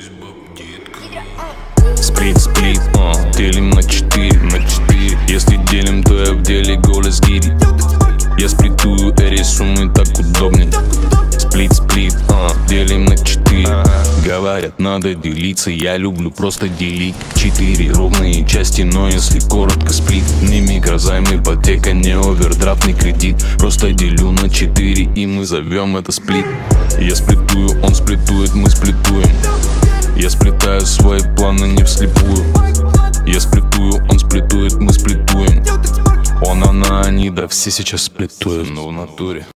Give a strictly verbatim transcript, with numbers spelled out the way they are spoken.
Сплит, сплит, а, делим на четыре, на четыре. Если делим, то я в деле голос гири. Я сплитую эри суммы, так удобнее. Сплит, сплит, а, делим на четыре. Говорят, надо делиться, я люблю просто делить. Четыре ровные части, но если коротко сплит. Не микрозайм, ипотека, не овердрафт, не кредит. Просто делю на четыре, и мы зовем это сплит. Я сплитую, он сплитует, мы сплитуем. Я сплетаю свои планы не вслепую. Я сплитую, он сплитует, мы сплитуем. Он, она, они, да все сейчас сплитуют, но в натуре.